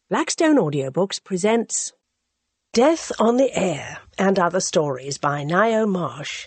Blackstone Audiobooks presents Death on the Air and Other Stories by Ngaio Marsh.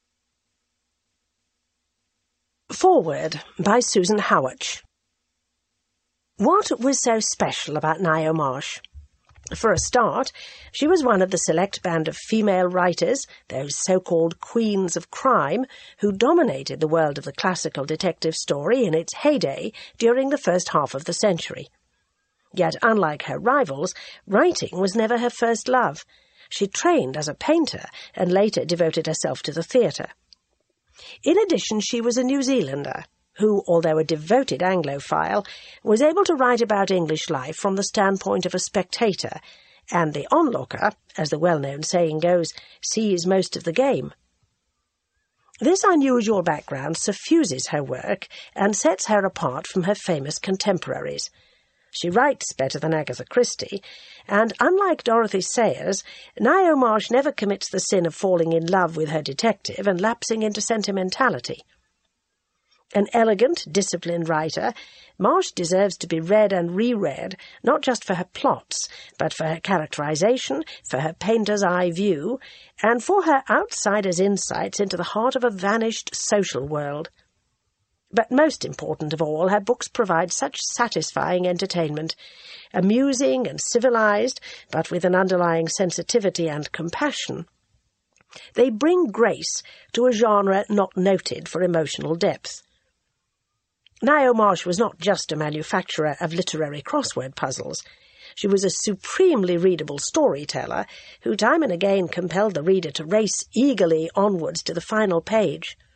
Foreword by Susan Howatch. What was so special about Ngaio Marsh? For a start, she was one of the select band of female writers, those so-called queens of crime, who dominated the world of the classical detective story in its heyday during the first half of the century. Yet, unlike her rivals, writing was never her first love. She trained as a painter and later devoted herself to the theatre. In addition, she was a New Zealander who, although a devoted Anglophile, was able to write about English life from the standpoint of a spectator, and the onlooker, as the well-known saying goes, sees most of the game. This unusual background suffuses her work and sets her apart from her famous contemporaries. She writes better than Agatha Christie, and unlike Dorothy Sayers, Ngaio Marsh never commits the sin of falling in love with her detective and lapsing into sentimentality. An elegant, disciplined writer, Marsh deserves to be read and reread, not just for her plots, but for her characterization, for her painter's eye view, and for her outsider's insights into the heart of a vanished social world. But most important of all, her books provide such satisfying entertainment, amusing and civilized, but with an underlying sensitivity and compassion. They bring grace to a genre not noted for emotional depth. Ngaio Marsh was not just a manufacturer of literary crossword puzzles. She was a supremely readable storyteller who time and again compelled the reader to race eagerly onwards to the final page.